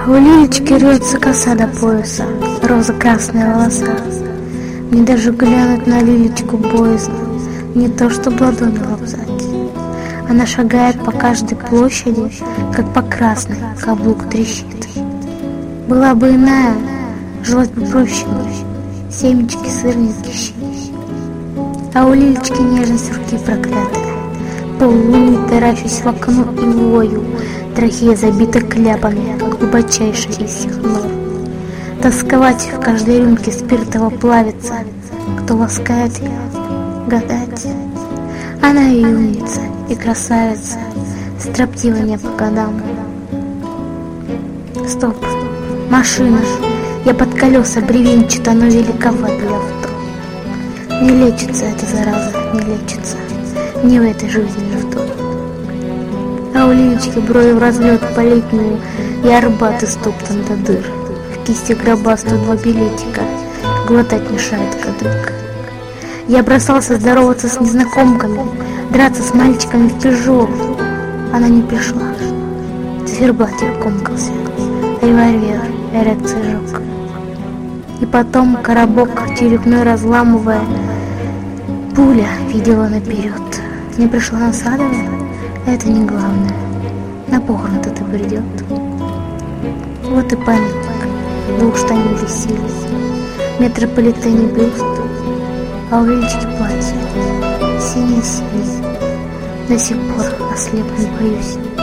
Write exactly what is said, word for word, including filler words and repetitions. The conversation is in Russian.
А у Лилечки рвется коса до пояса, роза-красные волоса. Мне даже глянуть на Лилечку боязно, не то чтобы ладони лобзать. Она шагает по каждой площади, как по красной, каблук трещит. Была бы иная, жилась бы проще бы, семечки, сырники, щи. А у Лилечки нежность руки проклятая, полулуни таращусь в окно и вою, трахея забита кляпами, глубочайших из всех нор. Тосковать в каждой рюмке спиртово плавится, кто ласкает ее, гадать. Она и умница, и красавица, строптива не по годам. Стоп, машина, я под колеса бревенчата, но великоват для авто. Не лечится эта зараза, не лечится, ни в этой жизни, ни в той. А у Лилечки брови в разлет по летнюю, и Арбат истоптан до дыр. В кисти гроба сто два билетика, глотать мешает кадык. Я бросался здороваться с незнакомками, драться с мальчиками в Пежо. Она не пришла. Циферблатик комкался, револьвер, эрекция жёг. И потом коробок черепной разламывая, пуля видела наперед. Не пришла на Садовое, это не главное. На похороны-то ты придет. Вот и памятник, двух штанин висели, метрополитене бюст, а у Лилечки платье синее-синее. До сих пор ослепнуть боюсь.